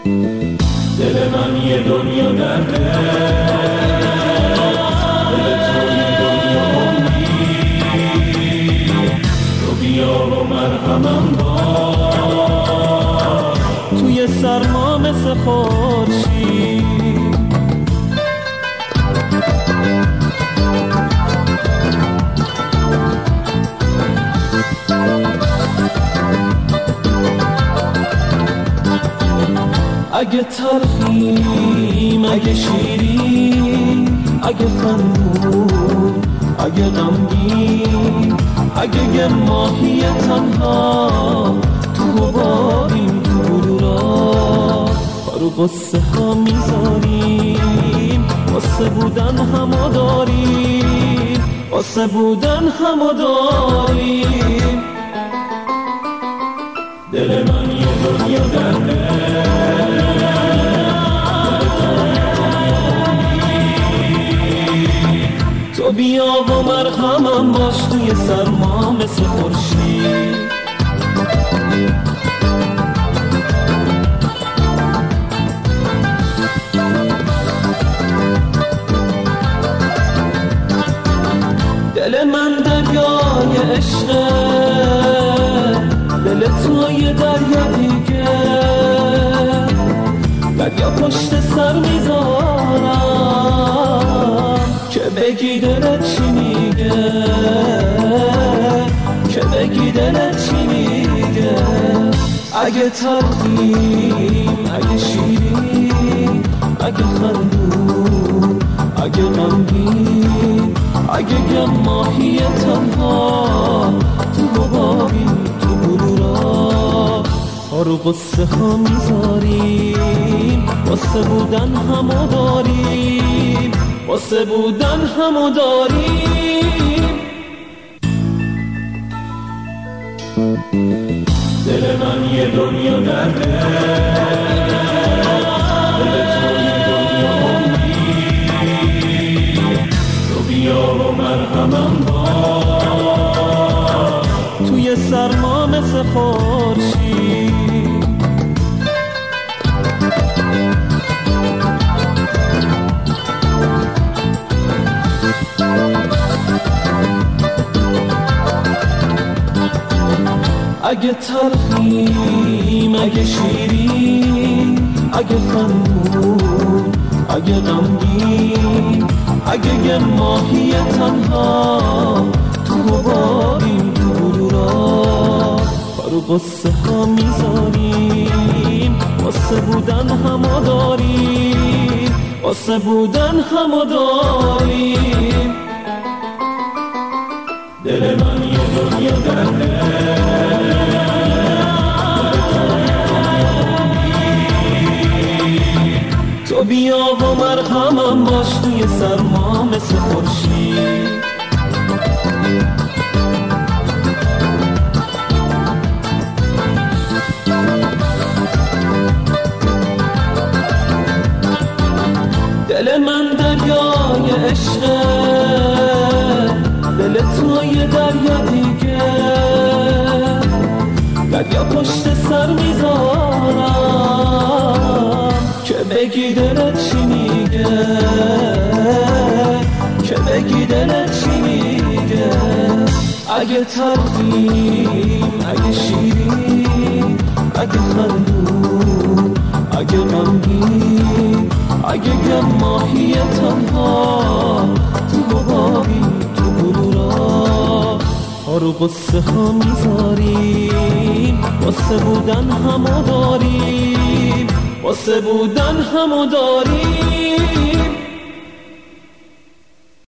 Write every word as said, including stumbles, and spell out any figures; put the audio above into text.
دل من یه دنیا درده، دل تو یه دنیا امید، تو بیا و مرهمم باش توی سرما مثل خورشید. اگه تلخیم اگه شیرین، اگه خندون اگه غمگین، اگه یه ماهی تنها تو حبابیم تو بلورا، رو قصه ها میذاریم واسه بودن همو داریم، واسه بودن همو داریم. دل من یه دنیا درده، تو بیا و مرهمم باش توی سرما مثل خورشید. دل من دریای عشقه، دل تو یه دریا دیگه، دریا پشت سر میذارم که بگی دلت چی میگه، که بگی دلت چی میگه. اگه تلخیم اگه شیرین، اگه خندون اگه غمگین، اگه یه ماهی تنها تو حبابیم تو بلورا، رو قصه ها میذاریم واسه بودن همو داریم، واسه بودن همو داریم. دل من یه دنیا درده، دل تو یه دنیا امید، تو بیا و مرهمم باش توی سرما مثل خورشید. اگه تلخیم اگه شیرین، اگه خندون اگه غمگین، اگه یه ماهی تنها تو حبابیم تو بلورا، رو قصه ها میذاریم واسه بودن همو داریم، واسه بودن همو داریم. دل من یه دنیا درده، تو بیا و مرهمم باش توی سرما مثل خورشید. دل من دریای عشقه، دل تو یه دریا دیگه، دریا پشت سر میذارم که بگی دلت چی میگه، که بگی دلت چی میگه. اگه تلخیم اگه شیرین، اگه خندون اگه غمگین، اگه یه ماهی تنها تو حبابیم تو بلورا، رو قصه ها میذاریم واسه بودن همو داریم، واسه بودن همو داریم.